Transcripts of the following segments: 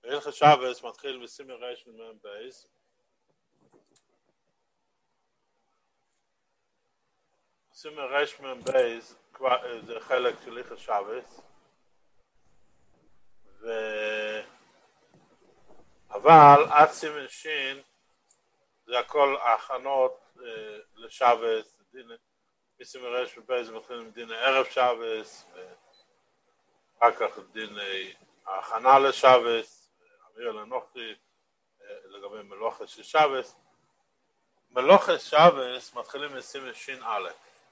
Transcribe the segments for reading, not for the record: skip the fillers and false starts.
הלכות שבס מתחיל בסימן רש מ"ם בייס. סימן רש מ"ם בייס זה חלק של הלכות שבס. אבל עד סימן שין זה הכל הכנות לשבס. בסימן רש מ"ם בייס מתחילים דין ערב שבס, אחר כך דין ההכנה לשבס, אמיר לנוחי לגבי מלוכת של שבס. מלוכת שבס מתחילים מסימן שין א'.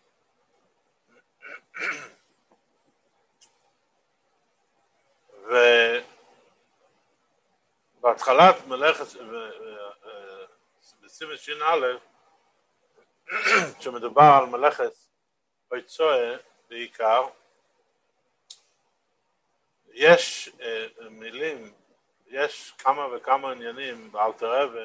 ובהתחלת מלאכת בסימן שין א', שמדובר על מלאכת ביצוע בעיקר, יש מילים, יש כמה וכמה עניינים באלתר רבי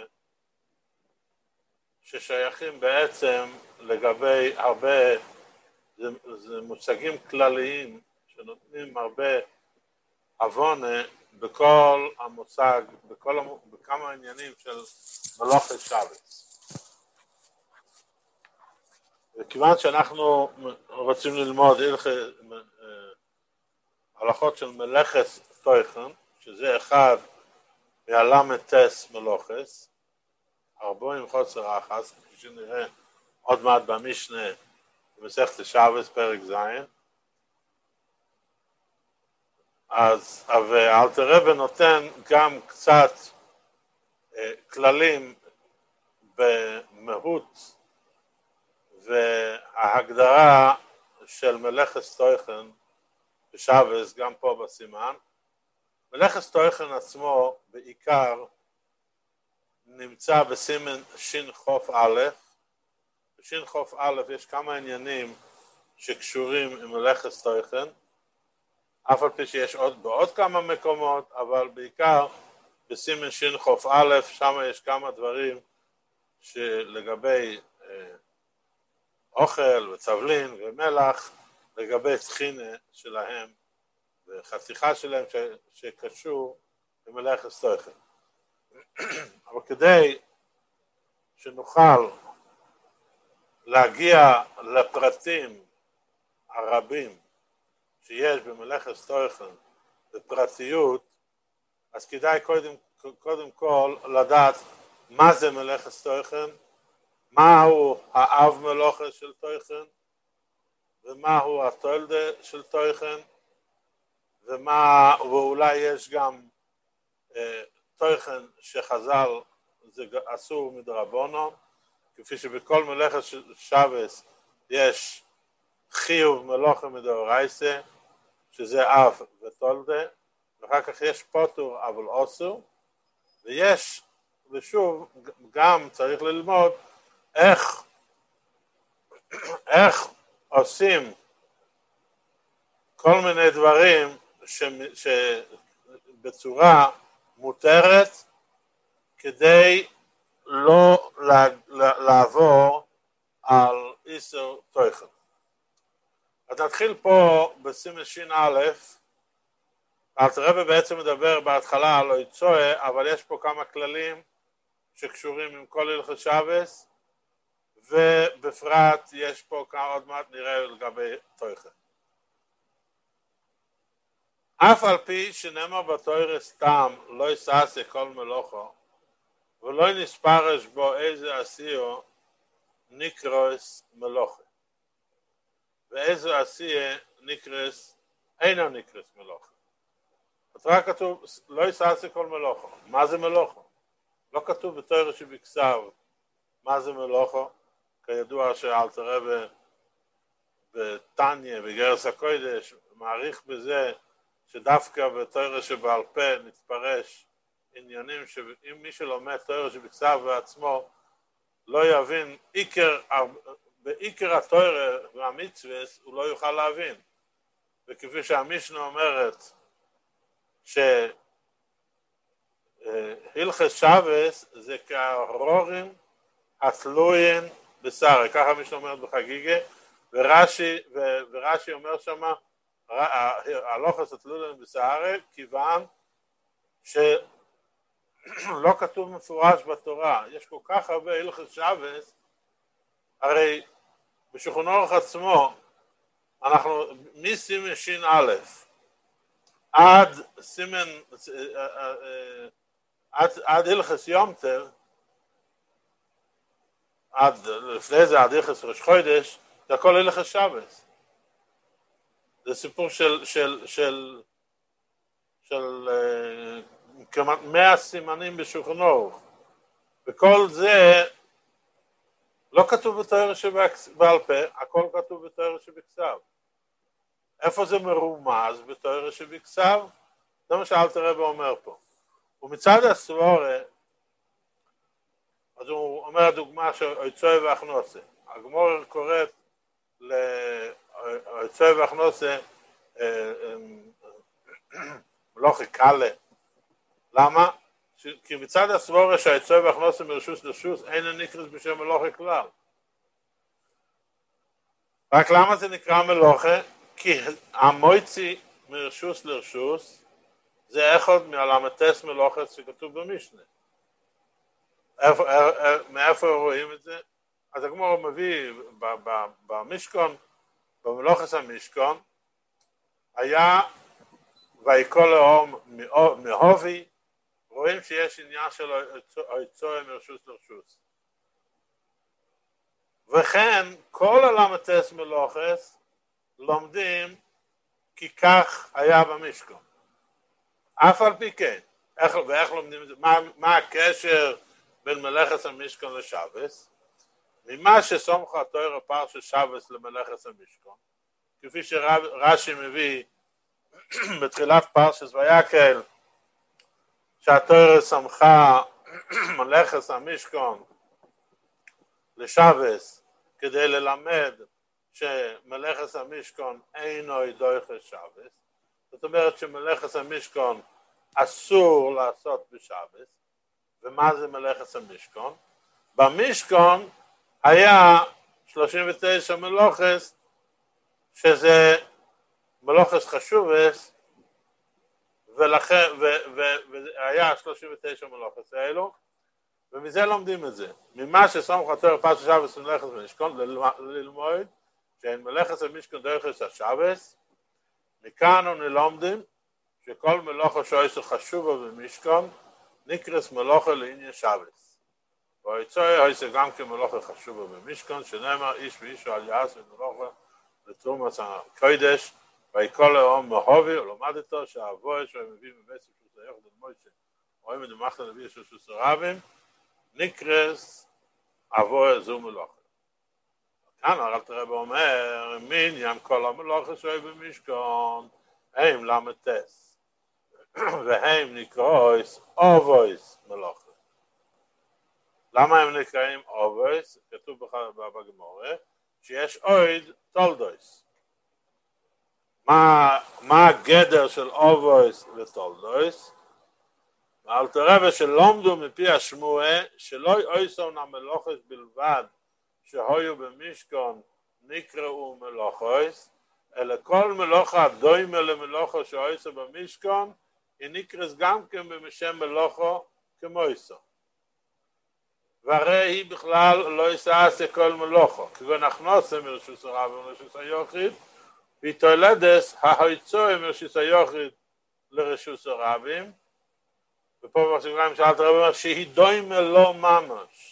ששייכים בעצם לגבי הרבה, זה מושגים כלליים שנותנים הרבה הבונה בכל המושג, בכמה עניינים של מלאכת שבס. וכיוון שאנחנו רוצים ללמוד הלכות של מלאכת תוכן, שזה אחד מהל"טס מלוכס, 40 חוסר אחס, כפי שנראה עוד מעט במשנה במסכת שבס פרק ז'. אז אלתר רבי נותן גם קצת כללים במהות וההגדרה של מלאכת תוכן בשבס, גם פה בסימן. מלאכת תוכן עצמו בעיקר נמצא בסימן שין חוף א'. בשין חוף א' יש כמה עניינים שקשורים עם מלאכת תוכן, אף על פי שיש בעוד כמה מקומות, אבל בעיקר בסימן שין חוף א', שם יש כמה דברים שלגבי אוכל וצבלין ומלח, לגבי תחינה שלהם וחתיכה שלהם שקשור למלאכת תוכן. אבל כדי שנוכל להגיע לפרטים הרבים שיש במלאכת תוכן בפרטיות, אז כדאי קודם כל לדעת מה זה מלאכת תוכן, מהו האב מלאכה של תוכן, ומהו התולדה של תוכן, ואולי יש גם תוכן שחז"ל זה אסור מדרבנן, כפי שבכל מלאכת שבס יש חיוב מלאכה מדאורייתא, שזה אב ותולדה, ואחר כך יש פוטר אבל אסור, ויש, ושוב, גם צריך ללמוד איך עושים כל מיני דברים שבצורה מותרת כדי לא לעבור על איסור תוכן. אז נתחיל פה בסימן שין א'. אלתר רבי בעצם מדבר בהתחלה על ביצוע, אבל יש פה כמה כללים שקשורים עם כל הלכות שבס, ובפרט יש פה עוד מעט נראה לגבי תוכן. אף על פי שנאמר בתורה סתם לא יעשה כל מלאכה ולא נספרש בו איזה עשייה נקרס מלאכה, ואיזה עשייה נקרס אינו נקרס מלאכה. בתורה כתוב לא יעשה כל מלאכה. מה זה מלאכה? לא כתוב בתורה שבכתב מה זה מלאכה. כידוע שאלתר רבי בתניא בגרס הקודש מעריך בזה שדווקא בתורה שבעל פה נתפרש עניינים שאם מי שלומד תורה שבכתב בעצמו לא יבין בעיקר התורה והמצווה הוא לא יוכל להבין. וכפי שהמשנה אומרת שהלכות שבס זה כארורים התלויים בשרי, ככה המשנה אומרת בחגיגה, ורש"י אומר שמה הלוחס התלויים בשרי, כיוון לא כתוב מפורש בתורה, יש כל כך הרבה הלכות שבס, הרי בשולחן ערוך עצמו, אנחנו מסימן שין א' עד סימן, עד הלכות יום טוב, עד לפני זה עד הלכות ראש חודש, זה הכל הלכות שבס. זה סיפור של כמעט 100 סימנים בשולחן ערוך, וכל זה לא כתוב בתורה שבעל פה, הכל כתוב בתורה שבכתב. איפה זה מרומז בתורה שבכתב? זה מה שאלתר רבי אומר פה. ומצד הסבורה, אז הוא אומר דוגמה של אויצוי והכנוסה. הגמור קוראת לאויצוי והכנוסה מלוכי קלה. למה? כי מצד הסבורה שהאויצוי והכנוסה מרשוס לרשוס אין נקרא בשם מלוכי כלל. רק למה זה נקרא מלוכה? כי המויצי מרשוס לרשוס זה אחד מהלמתס מלוכת שכתוב במשנה. מאיפה רואים את זה? אז הגמור מביא במשכון, במלוכת המשכון, היה ויקול לאום מהובי, רואים שיש עניין של אויצוי מרשוס לרשוס. וכן כל הלמתס מלוכת לומדים כי כך היה במשכון. אף על פי כן, ואיך לומדים את זה? מה הקשר בין מלאכת המשכון לשבס? ממה שסומכו התורה פרשת שבס למלאכת המשכון, כפי שרש"י מביא בתחילת פרשת ויקל, שהתורה סמכה מלאכת המשכון לשבס כדי ללמד שמלאכת המשכון אינו דוחה שבס. זאת אומרת שמלאכת המשכון אסור לעשות בשבס. ומה זה מלאכת המשכון? במשכון היה 39 מלאכת, שזה מלאכת חשובס, והיה 39 מלאכת האלו, ומזה לומדים את זה. ממה שסמכו התורה פרשת שבס מלאכת המשכון, ללמוד שאין מלאכת המשכון דוחה השבס. מכאן אנו לומדים שכל מלאכה שעושה חשובה במשכון נקראת מלאכה לעניין שבס. והאויצוי עושה גם כמלאכה חשובה במשכון, שנאמר איש ואיש על יעשה מלאכה לתרומת הקודש, ויקול לאום מהובי, ולמד איתו שהאבוי שהוא מביא מבית ספרות היוחד למוישה, רואים את המחת הנביא של סוס הרבים, נקראת אבוי זו מלאכה. כאן אלתר רבי אומר, מניין כל המלאכה שהיו במשכון, הם למתס, והם נקראים אובויס מלאכה. למה הם נקראים אובויס? כתוב בגמרא, שיש עוד תולדויס. מה הגדר של אובויס ותולדויס? אלתר רבי שלומדו מפי השמועה, שלא יעשו המלאכות בלבד, שהיו במשכון נקראו מלאכות, אלא כל מלאכה דומה למלאכה שעושה במשכון, היא נקראת גם כן בשם מלאכה כמויסו. והרי היא בכלל לא יעשה כל מלאכה, כגון הכנסה מרשוס הרב ומרשוס היחיד, והיא תולדת האויצוי מרשוס היחיד לרשוס הרבים, ופה בסוגריים שאלת רבי אומר שהיא דומה לו ממש.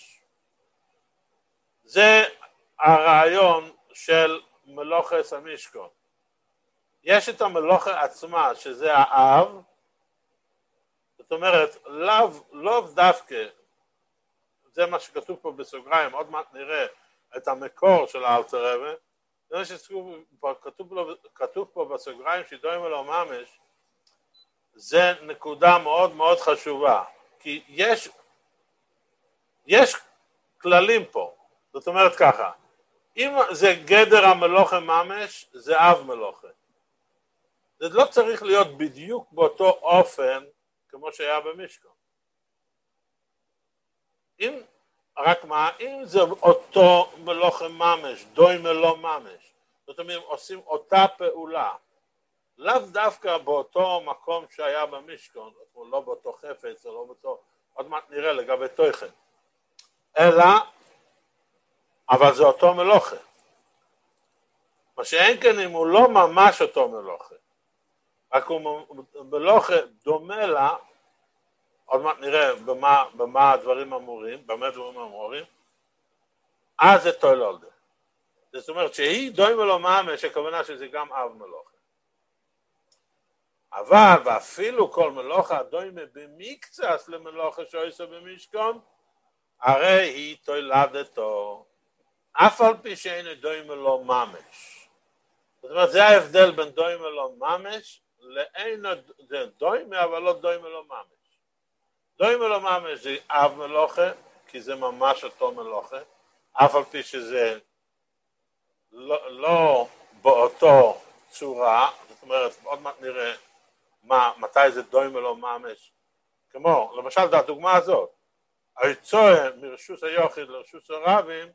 זה הרעיון של מלאכת המשכון. יש את המלאכה עצמה שזה האב, זאת אומרת לאו דווקא, זה מה שכתוב פה בסוגריים, עוד מעט נראה את המקור של האלתר רבי, זה מה שכתוב פה בסוגריים שדומה לו ממש, זה נקודה מאוד מאוד חשובה, כי יש כללים פה. זאת אומרת ככה, אם זה גדר המלאכה ממש, זה אב מלאכה. זה לא צריך להיות בדיוק באותו אופן כמו שהיה במשכון. אם זה אותו מלאכה ממש, דומה לו ממש, זאת אומרת עושים אותה פעולה, לאו דווקא באותו מקום שהיה במשכון, לא באותו חפץ או לא באותו עוד מעט נראה לגבי תוכן. אלא, אבל זה אותו מלוכה. מה שאין כן אם הוא לא ממש אותו מלוכה, רק הוא מלוכה דומה לה, עוד מעט נראה במה הדברים אמורים, במה דברים אמורים, אז זה תוילולדה. זאת אומרת שהיא דומה לו ממש, הכוונה שזה גם אב מלוכה. אבל ואפילו כל מלוכה דומה במקצת למלוכה שעושה במשכון, הרי היא תוילדתו, אף על פי שאין דומה לו ממש. זאת אומרת, זה ההבדל בין דומה לו ממש, זה דומה אבל לא דומה לו ממש. דומה לו ממש זה אב מלוכה, כי זה ממש אותו מלוכה, אף על פי שזה לא באותו צורה, זאת אומרת, עוד מעט נראה מתי זה דומה לו ממש. כמו, למשל, הדוגמה הזאת, היצוע מרשוס היוחיד לרשוס הרבים,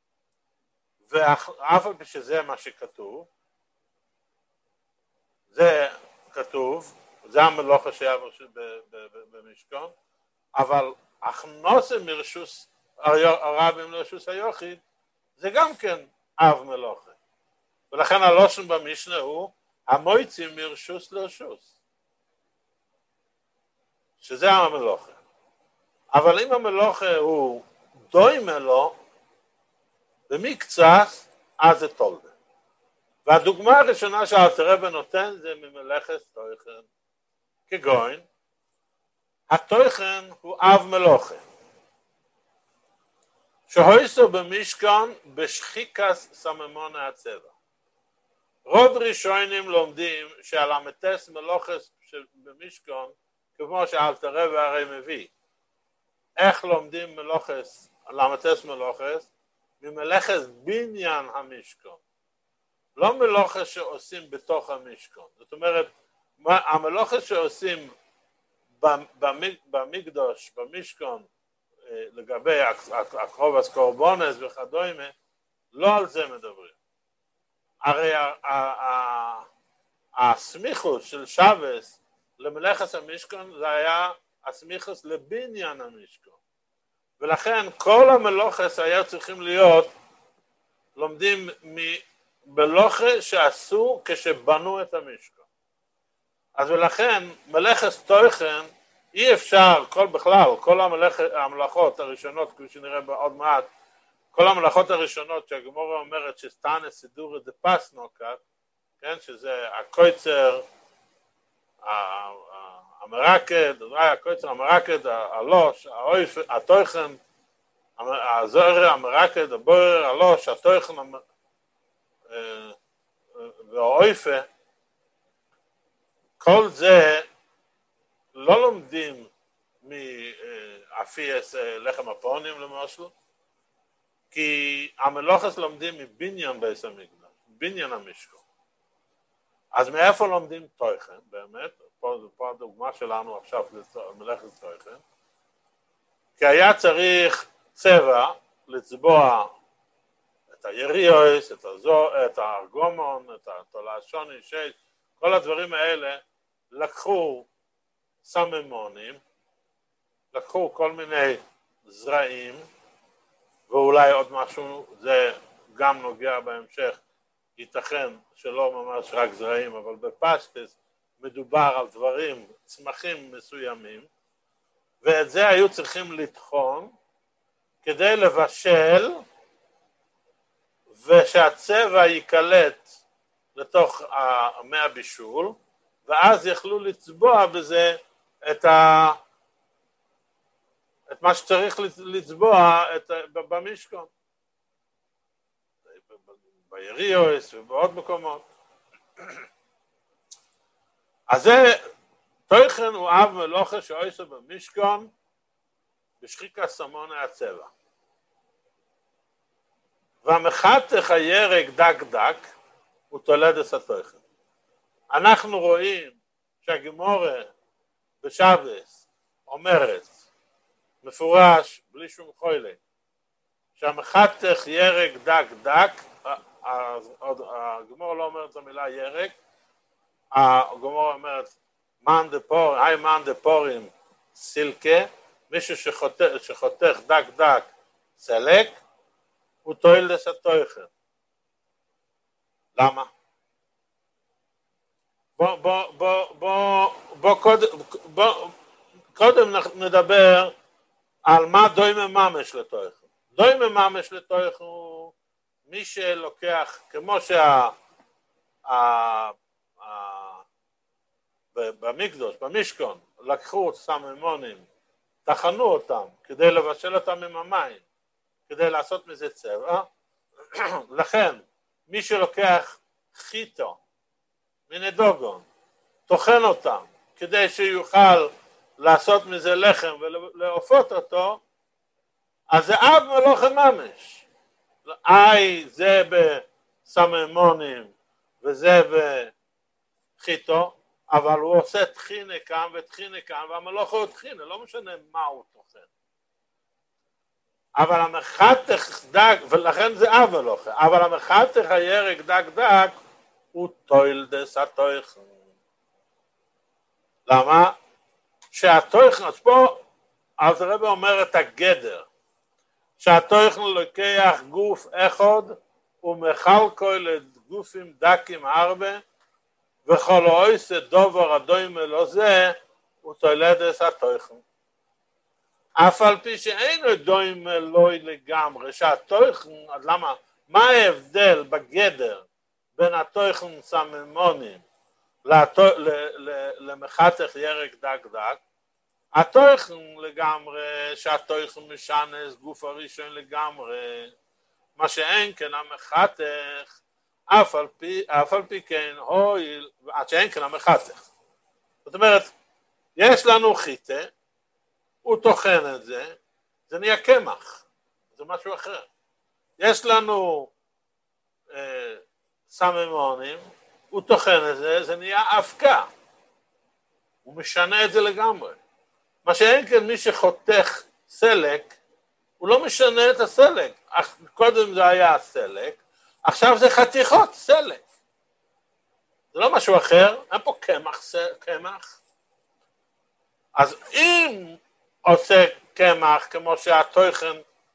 ואף על פי שזה מה שכתוב, זה כתוב, זה המלוכה שהיה במשכון, אבל הכנוסה מרשוס הרבים לרשוס היוחיד, זה גם כן אב מלוכה. ולכן הלושן במשנה הוא המויצים מרשוס לרשוס. שזה המלוכה. אבל אם המלוכה הוא דומה לו, במקצת, אז זה תולדה. והדוגמה הראשונה שאלתר רבי נותן זה ממלאכת תוכן. כגון, התוכן הוא אב מלוכה. שהויסו במשכן בשחיקס סממון הצבע. רוב ראשונים לומדים שעל המתס מלוכס במשכן, כמו שאלתר רבי הרי מביא. איך לומדים מלוכס, על המתס מלוכס? ממלאכת בניין המשכן. לא מלוכה שעושים בתוך המשכן. זאת אומרת, המלוכה שעושים במקדוש, במשכן, לגבי הקרובס קורבונס וכדומה, לא על זה מדברים. הרי הסמיכוס של שבס למלאכת המשכן זה היה הסמיכוס לבניין המשכן. ולכן כל המלוכס היה צריכים להיות לומדים מלוכה שעשו כשבנו את המשכן. אז ולכן מלאכת תוכן אי אפשר, כל המלאכות הראשונות, כפי שנראה בעוד מעט, כל המלאכות הראשונות שהגמורה אומרת שסתנא סידורא דפסנוקה, כן, שזה הקויצר, המרקד, הקויצר, המרקד, הלוש, התוכן, הזוהר, המרקד, הבורר, הלוש, התוכן והאויפה, כל זה לא לומדים מאפייס לחם הפונים למשל, כי המלוכס לומדים מבניין בית המקדש, בניין המשכן. אז מאיפה לומדים תוכן, באמת? פה הדוגמה שלנו עכשיו מלאכת תוכן. כי היה צריך צבע לצבוע את היריוס, את הארגומון, את התולעשוני, כל הדברים האלה לקחו סממונים, לקחו כל מיני זרעים, ואולי עוד משהו, זה גם נוגע בהמשך, ייתכן שלא ממש רק זרעים, אבל בפשטס מדובר על דברים, צמחים מסוימים, ואת זה היו צריכים לטחון כדי לבשל, ושהצבע ייקלט לתוך מי הבישול, ואז יכלו לצבוע בזה את מה שצריך לצבוע במשכן. ביריוס ובעוד מקומות. אז זה תוכן הוא אב מלוכה שעושה במשכן בשחיקה סמון הצבע. והמחתך הירק דק דק הוא תולדת התוכן. אנחנו רואים שהגמורה בשבס אומרת מפורש בלי שום חוילה שהמחתך ירק דק דק, הגמורה לא אומרת את המילה ירק, הגמורה אומרת מאן דפורים סילקה, מישהו שחותך דק דק סלק, הוא טוילדס התוכן. למה? קודם נדבר על מה דוימה ממש לתוכן. דוימה ממש לתוכן הוא מי שלוקח, כמו במקדוש, במשכון, לקחו סממונים, טחנו אותם כדי לבשל אותם עם המים, כדי לעשות מזה צבע. לכן, מי שלוקח חיטו מנדוגון, טוחן אותם, כדי שיוכל לעשות מזה לחם ולעופות אותו, אז זה אב מלוכה ממש. זה בסממונים וזה בחיטו, אבל הוא עושה תחינה כאן ותחינה כאן, והמלוכה הוא תחינה, לא משנה מה הוא טוחן. אבל המחתך דק, ולכן זה אב מלוכה, אבל המחתך הירק דק דק, הוא טוילדס התוכן. למה? שהתוכן, אז פה אז הרב אומר את הגדר, שהתוכן לוקח גוף אחד ומחלקו לגופים דקים הרבה, וכל עושה דובר הדומה לו זה, הוא טוילדס התוכן. אף על פי שאינו דומה לו לגמרי, שהתוכן, אז למה? מה ההבדל בגדר בין התוכן סממונים למחתך ירק דק דק? התוכן לגמרי, שהתוכן משנס גוף הראשון לגמרי, מה שאין כן המחתך, אף על פי כן הויל, עד שאין כן המחתך. זאת אומרת, יש לנו חיטה, הוא טוחן את זה, זה נהיה קמח, זה משהו אחר. יש לנו סממונים, הוא טוחן את זה, זה נהיה אבקה. הוא משנה את זה לגמרי. מה שאין כן מי שחותך סלק, הוא לא משנה את הסלק. קודם זה היה הסלק, עכשיו זה חתיכות סלק. זה לא משהו אחר, אין פה קמח. אז אם עושה קמח כמו שהתוכן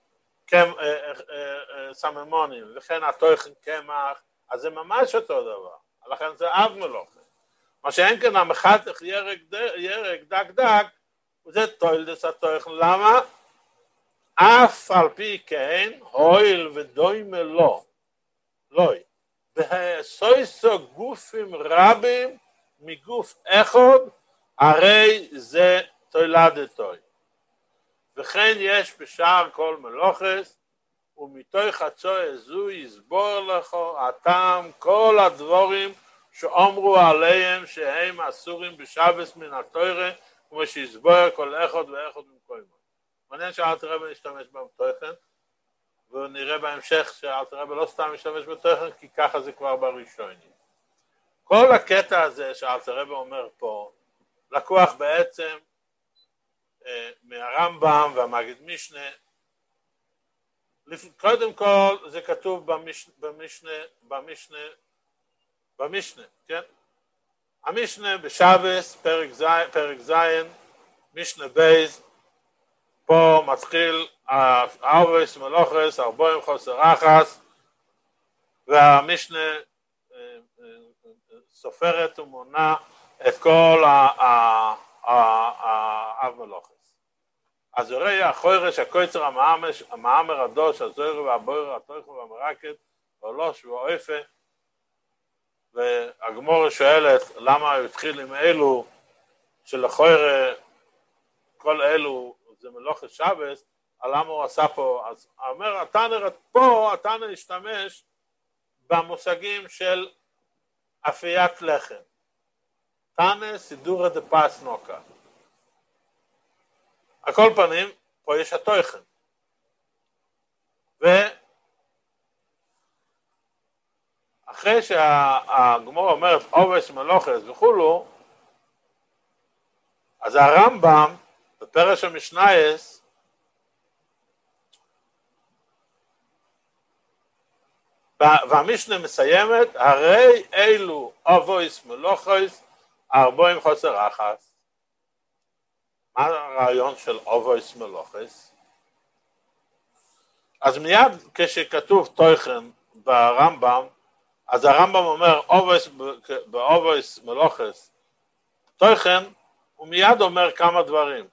סממונים, וכן התוכן קמח, אז זה ממש אותו דבר. לכן זה אב מלוכה. מה שאין כן המחתך ירק דק דק, זה טוילדס התוכן. למה? אף על פי כן, הויל ודוימה לא. והסויסו גופים רבים מגוף אחד, הרי זה טוילדתוי. וכן יש בשאר כל מלוכס, ומתוך הצועה זו יסבור לך הטעם כל הדבורים שאומרו עליהם שהם אסורים בשבס מן התורה, כמו שיסבור כל אחד ואחד ממקומו. מעניין שאלתר רבי משתמש בתוכן, ונראה בהמשך שאלתר רבי לא סתם משתמש בתוכן, כי ככה זה כבר בראשונים. כל הקטע הזה שאלתר רבי אומר פה, לקוח בעצם מהרמב"ם והמגיד משנה. קודם כל זה כתוב במשנה, כן? המשנה בשבס, פרק זין, משנה בייז, פה מתחיל האובס מלוכס, 40 חוסר אחס, והמשנה סופרת ומונה את כל האב מלוכס. אז הרי החורש, הקויצר, המאמר הדוש, הזויר והבויר, התוכן והמרקת, והלוש והאופה, והגמורה שואלת למה הוא התחיל עם אלו שלחויר כל אלו זה מלוכת שבס, למה הוא עשה פה? אז אומר התנא השתמש במושגים של אפיית לחם. תנא סידורא דפס נוקה. על כל פנים, פה יש התוכן. ואחרי שהגמורה אומרת עובס מלוכס וכולו, אז הרמב"ם בפרש המשנייס והמשנה מסיימת, הרי אלו אבויס מלוכס 40 חוסר אחס. מה הרעיון של אובויס מלוכס? אז מיד כשכתוב תוכן ברמב"ם, אז הרמב"ם אומר באובויס מלוכס תוכן, הוא מיד אומר כמה דברים.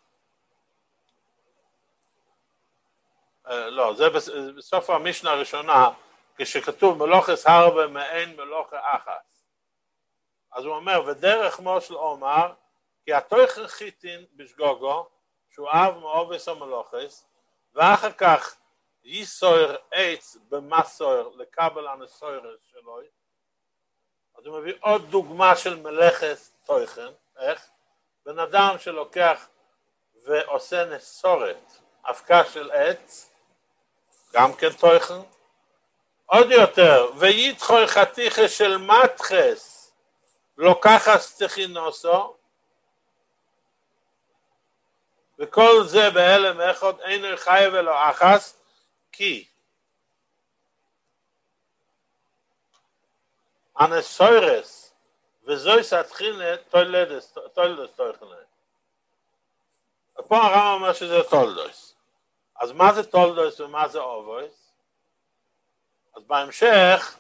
לא, זה בסוף המשנה הראשונה, כשכתוב מלוכס הרבה מעין מלוכה אחת. אז הוא אומר, ודרך מושל אומר, כי התוכן חיתין בשגוגו, שהוא אב מאובויס המלוכס, ואחר כך יסויר עץ במסויר לקבל הנסויר שלו. אז הוא מביא עוד דוגמה של מלאכס תוכן. איך? בן אדם שלוקח ועושה נסורת, אבקה של עץ, גם כן תוכן. עוד יותר, ויתחוי חתיכה של מתחס, לוקחס תכינוסו, וכל זה בהלם אחד אינו חי ולא אחס, כי הנסוירס וזוי סתחינה תולדס תוכנה. פה הרמב"ם אומר שזה תולדוס. אז מה זה תולדוס ומה זה אובויס? אז בהמשך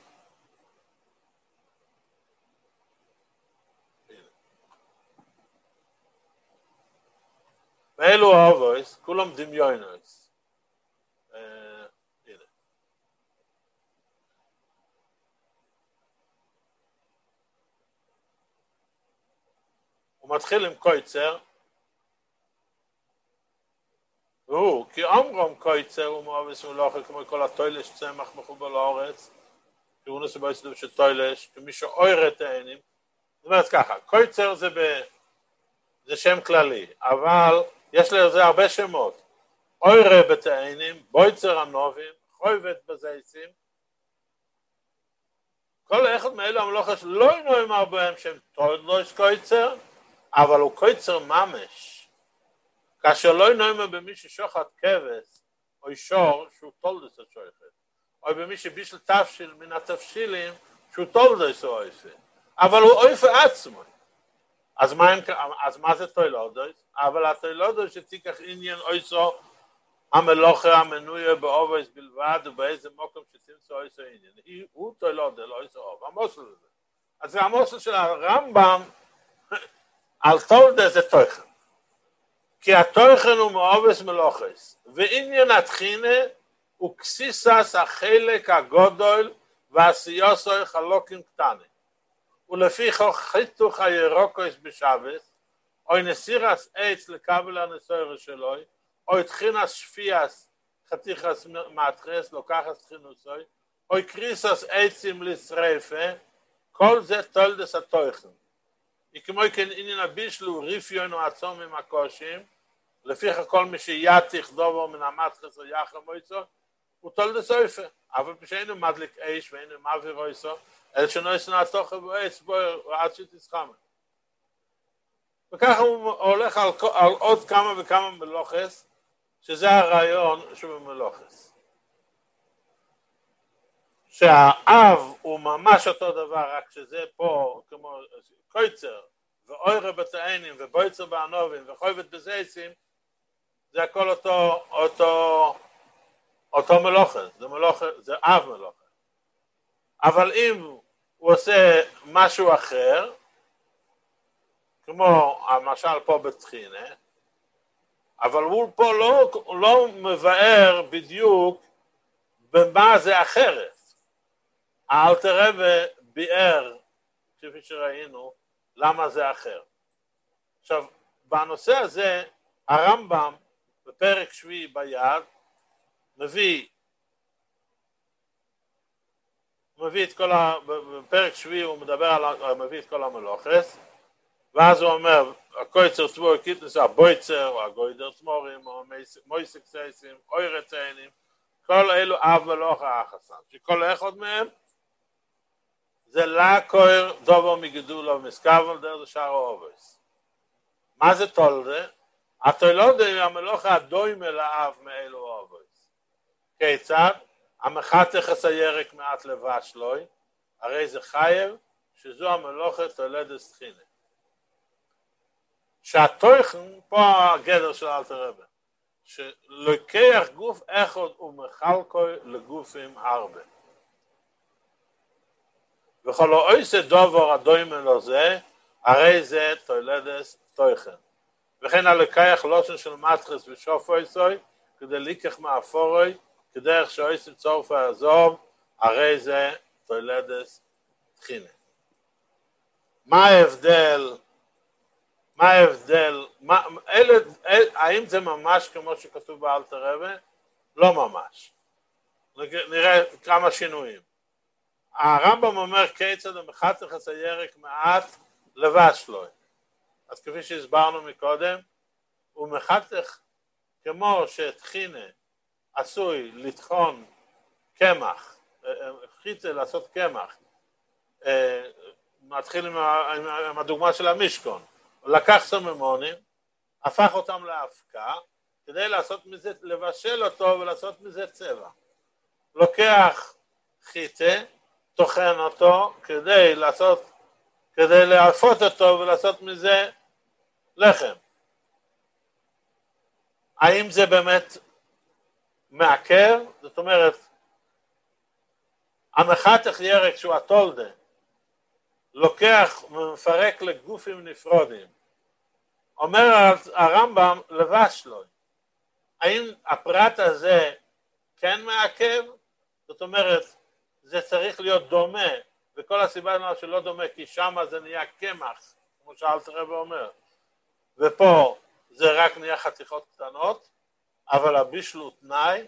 ואלו האובויס כולם דמיונוס. הוא מתחיל עם קויצר, והוא, כי אמרום קויצר הוא מאובויס מלוכה כמו כל הטוילש צמח מחובר לאורץ, כי הוא נושא באיסדוב של טוילש, כמי שאויר את העינים. זאת אומרת ככה, קויצר זה שם כללי, אבל יש לזה הרבה שמות. אוירה בתעינים, בויצר הנובים, חויבת בזייסים. כל אחד מאלו המלוכס לא נאמר בהם שהם תולדוס קויצר, אבל הוא קויצר ממש. כאשר לא נאמר במי ששוחט כבש, או שור שהוא תולדוס השוחט, או במי שבישל תפשיל מן התפשילים שהוא תולדוס אויפה. אבל הוא אויפה עצמו. אז מה זה תולדוס? אבל התולדוס שתיקח עניין אויסו המלוכה המנויה באובויס בלבד ובאיזה מקום שתמצא אויסו עניין. הוא תולדוס, לא אויסו אוב. המוסל הזה. אז המוסל של הרמב"ם על תולדוס זה תוכן. כי התוכן הוא מאובויס מלוכס. ועניין התחינה הוא כסיסס החלק הגודל והסיוסוי חלוקים קטנים. ולפי חיתוך הירוקוס בשבס, או נסירס עץ לקבל הנסויר שלו, או תחינס שפיאס חתיכס מתחס לוקחס תחינוסוי, או קריסס עצים לשרפה, כל זה תולדס התוכן. וכמו כן עניין הבישלו ריפיון או עצום עם הקושים, לפי כל מי שיתיך דובו מן המתחס או יחר מויצו, הוא תולדס אויפה. אבל כשאינו מדליק אש ואינו מעביר אויסו, אל שנויסן התוכן ועץ בו עד שתסחמה. וככה הוא הולך על עוד כמה וכמה מלוכס, שזה הרעיון שבמלוכס. שהאב הוא ממש אותו דבר, רק שזה פה כמו קויצר ואוירה בתעינים ובויצר בענובים וחויבת בזייסים, זה הכל אותו מלוכס, זה אב מלוכס. אבל אם הוא עושה משהו אחר, כמו למשל פה בתחינה, אבל הוא פה לא מבאר בדיוק במה זה אחרת. האלטר רבי ביאר, כפי שראינו, למה זה אחר. עכשיו, בנושא הזה, הרמב"ם בפרק שביעי ביד, מביא את כל בפרק שביעי הוא מביא את כל המלוכס, ואז הוא אומר, הקויצר צבור קיטנס, הבויצר, או הגוידר צמורים, או מויסק סייסים, או ירציינים, כל אלו אב מלוכה אחסן, שכל אחד מהם, זה לקויר דובו מגדולו ומסקבל דרך שאר האובויס. מה זה תולדה? התולדה היא המלוכה הדוימה לאב מאלו האובויס. כיצד? המחתך הסיירק מעט לבש לוי, הרי זה חייב שזו המלוכה תולדת תחינה. שהתוכן, פה הגדר של אלתר רבי, שלוקח גוף אחד ומחלקו לגופים הרבה. וכל עושה דבר הדומה לזה, הרי זה תולדס תוכן. וכן הלוקח לושן של מטרס ושופוי סוי, כדי לקח מאפורוי, כדרך שעושה צורפה עזוב, הרי זה תולדס תחינה. מה ההבדל? האם זה ממש כמו שכתוב באלתר רבי? לא ממש. נראה כמה שינויים. הרמב"ם אומר כיצד המחתך עשה ירק מעט לבש לו. אז כפי שהסברנו מקודם, הוא מחתך כמו שתחינה עשוי לטחון קמח, חיצה לעשות קמח, מתחיל עם הדוגמה של המשכון, הוא לקח סממונים, הפך אותם לאבקה, כדי לעשות מזה, לבשל אותו ולעשות מזה צבע. לוקח חיטה, טוחן אותו, כדי להפות אותו ולעשות מזה לחם. האם זה באמת מעקר? זאת אומרת, המחתך ירק שהוא התולדה, לוקח ומפרק לגופים נפרודים. אומר הרמב"ם לבש לו. האם הפרט הזה כן מעכב? זאת אומרת, זה צריך להיות דומה, וכל הסיבה שלא דומה, כי שם זה נהיה קמח, כמו שאלתר רבי אומר. ופה זה רק נהיה חתיכות קטנות, אבל הבישל הוא תנאי.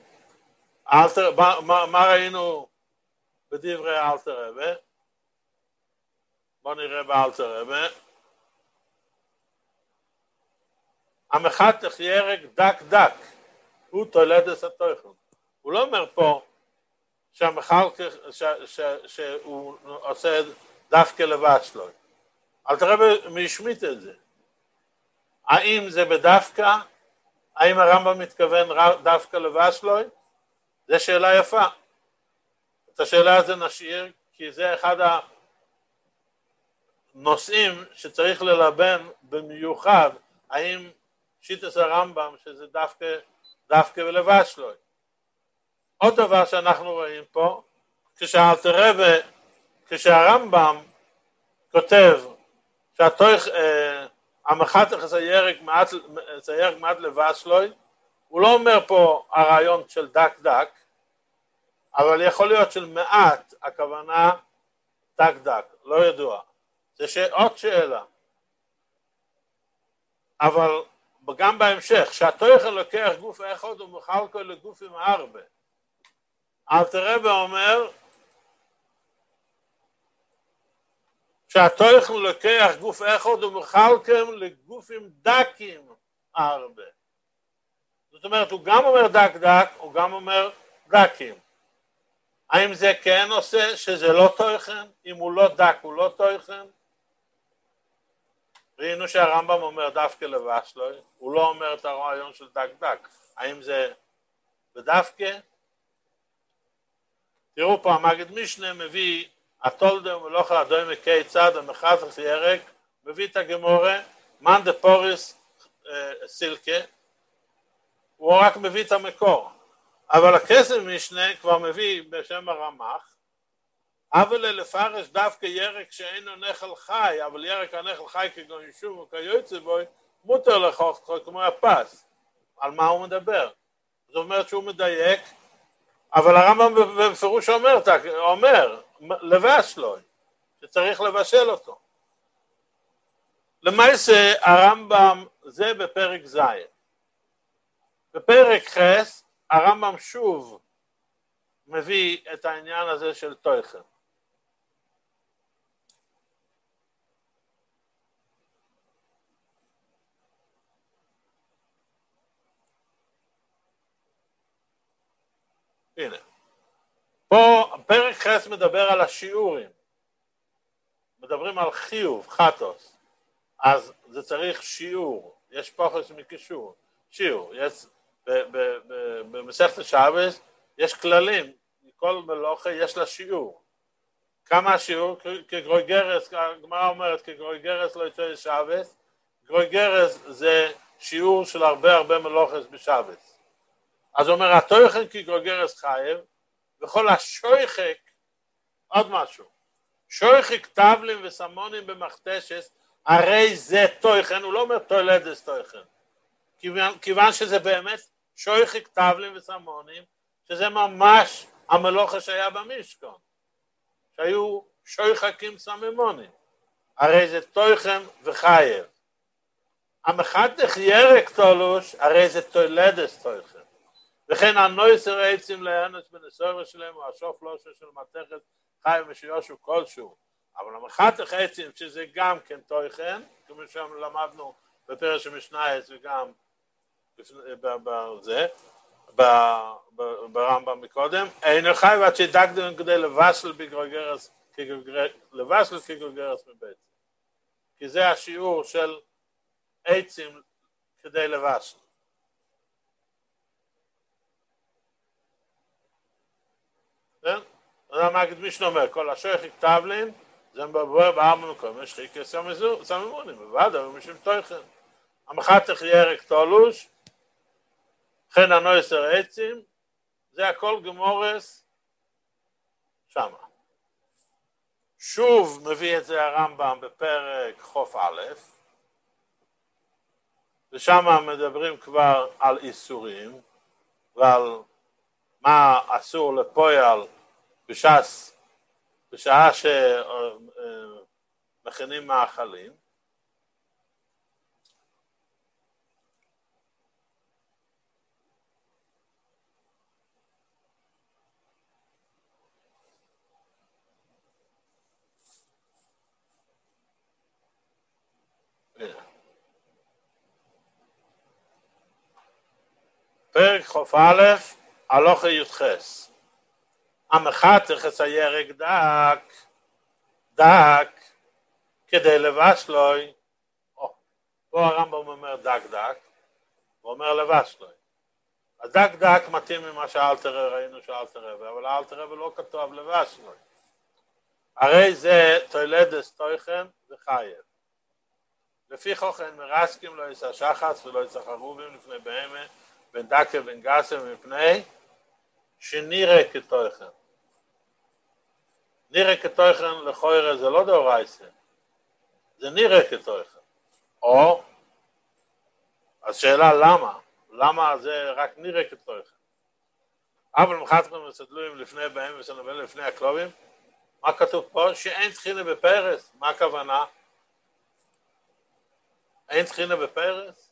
מה ראינו בדברי אלתר רבי? בואו נראה באלתר רבי. המחתך ירק דק דק, הוא תולדס התוכן. הוא לא אומר פה שהמחלקך, שהוא עושה דווקא לבש לו. אלתר רבי משמיט את זה. האם זה בדווקא? האם הרמב"ם מתכוון דווקא לבש לו? זו שאלה יפה. את השאלה הזו נשאיר, כי זה אחד הנושאים שצריך ללבן במיוחד, האם שיטת הרמב"ם שזה דווקא ולבש לו. עוד דבר שאנחנו רואים פה, כשהרמב"ם כותב המחתך זה ירק מעט לבש לו, הוא לא אומר פה הרעיון של דק דק, אבל יכול להיות של מעט, הכוונה דק דק, לא ידוע. זה עוד שאלה. אבל גם בהמשך, שהתוכן לוקח גוף אחד ומחלקו לגופים הרבה. אלתר רבי אומר שהתוכן לוקח גוף אחד ומחלקם לגופים דקים הרבה. זאת אומרת, הוא גם אומר דק דק, הוא גם אומר דקים. האם זה כן עושה שזה לא תוכן? אם הוא לא דק הוא לא תוכן? ראינו שהרמב"ם אומר דווקא לבש לו, הוא לא אומר את הרעיון של דק דק. האם זה בדווקא? תראו פה, המגד משנה מביא התולדה ומלוך האדומה כיצד המחתך ירק, מביא את הגמורה, מן דה פוריס סילקה, הוא רק מביא את המקור. אבל הכסף משנה כבר מביא בשם הרמ"ח, אבל לפרש דווקא ירק שאינו נחל חי, אבל ירק הנחל חי כגון שוב וכיוצא בו, מותר לכוך כמו הפס. על מה הוא מדבר? זאת אומרת שהוא מדייק, אבל הרמב"ם בפירוש אומר לבש לו, שצריך לבשל אותו. למעשה הרמב"ם זה בפרק ז'. בפרק ח' הרמב"ם שוב מביא את העניין הזה של תוכן. הנה. פה פרק ח' מדבר על השיעורים. מדברים על חיוב, חטוס. אז זה צריך שיעור. יש פוחס מקישור. שיעור. במסכת שבס יש כללים. כל מלוכה יש לה שיעור. כמה השיעור? כגרוי גרס, הגמרא אומרת, כגרוי גרס לא יצא שבס, גרויגרס זה שיעור של הרבה מלוכס בשבס. אז הוא אומר, התויכן כי גרויגרס חייב, וכל השויחק, עוד משהו, שויחק טבלים וסמונים במכתשס, הרי זה תויכן, הוא לא אומר תולדס תויכן, כיוון שזה באמת שויחק טבלים וסמונים, שזה ממש המלוכה שהיה במשכון, שהיו שויחקים סממונים, הרי זה תויכן וחייב. המחתך ירק תולוש, הרי זה תולדס תויכן. וכן הנויסר עצים להנס בנסורת שלהם, או השוף לושו של מתכת חי ושיושו כלשהו. אבל המחתך עצים, שזה גם כן תויכן, כמו שלמדנו בפרש המשנייס וגם בזה, ברמב"ם מקודם, אין חי ועד שדקדם כדי לבשל בגרוגרס, לבשל כגרוגרס מבית. כי זה השיעור של עצים כדי לבשל. כן? אז מה הקדמישן אומר? כל השויחק טבלין, זה מבואר בארבע מקום, יש חיקי סממונים, בוודאי, ומשום תויכן. המחתך ירק תולוש, חן הנויסר עצים, זה הכל גמורס שמה. שוב מביא את זה הרמב"ם בפרק חוף א', ושם מדברים כבר על איסורים, ועל מה אסור לפועל בשעה שמכינים מאכלים. פרק חוף א', הלוכה י"חס. המחתך את הירק דק, כדי לבשלוי, פה הרמב"ם אומר דק, הוא אומר לבשלוי. הדק מתאים ממה שאלתר ראינו שאלתר, אבל האלתר לא כתוב לבשלוי. הרי זה תולדס תויכן וחייב. לפי חוכן מרסקים לא יצא שחץ ולא יצא חרובים לפני בהמה, בין דקה ובין גסה מפני שנראה כתויכן. נראה כתויכן לכוירה זה לא דאורייסה, זה נראה כתויכן. או, אז שאלה למה? למה זה רק נראה כתויכן? אבל מחתכם וסדלויים לפני בהם וסנבל לפני הכלובים, מה כתוב פה? שאין תחינה בפרס. מה הכוונה? אין תחינה בפרס?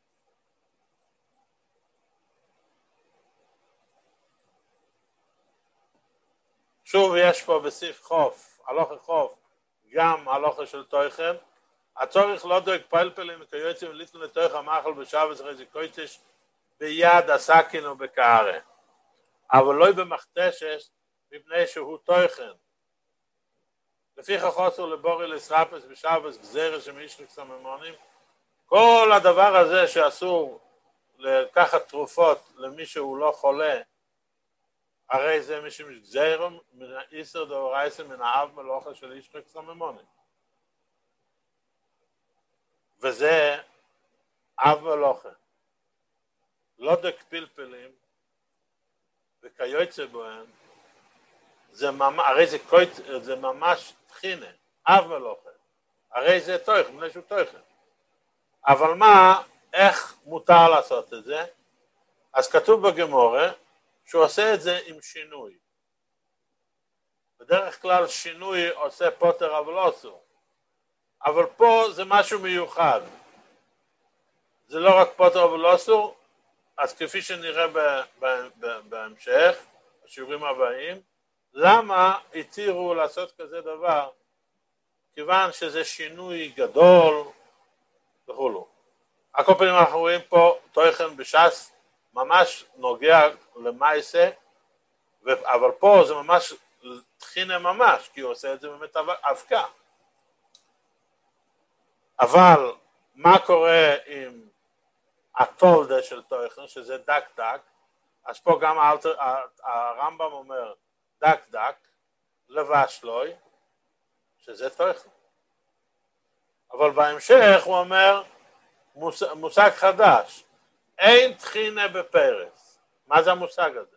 שוב יש פה בסעיף חוף, הלוכה חוף, גם הלוכה של תויכן. הצורך לא דואג פלפלים וכיוצאים ליטנו לתויך המאכל בשבס רזי קויטש ביד הסכין ובקערה. אבל לא במכתשש מפני שהוא תויכן. לפי חוסר לבורי לסרפס בשבס גזירה שמישניק סממונים, כל הדבר הזה שאסור לקחת תרופות למי שהוא לא חולה, הרי זה משום גזירה מן האיסר דאורייסה מן האב מלוכה של אישניק סממונים. וזה אב מלוכה. לא דק פלפלים וכיוצא בהם, הרי זה ממש תחינה, אב מלוכה. הרי זה תויך, מפני שהוא תויכן. אבל מה, איך מותר לעשות את זה? אז כתוב בגמורה שהוא עושה את זה עם שינוי. בדרך כלל שינוי עושה פוטר אבל לא אסור. אבל פה זה משהו מיוחד. זה לא רק פוטר אבל לא אסור, אז כפי שנראה בהמשך, השיעורים הבאים, למה התירו לעשות כזה דבר? כיוון שזה שינוי גדול וכו'. הכל פעמים אנחנו רואים פה תויכן בש"ס ממש נוגע למעשה, אבל פה זה ממש תחינה ממש, כי הוא עושה את זה באמת אבקה. אבל מה קורה עם התולדה של תויכן, שזה דק, אז פה גם הרמב"ם אומר דק, לבשלוי, שזה תויכן. אבל בהמשך הוא אומר מושג חדש. אין תחינה בפרס. מה זה המושג הזה?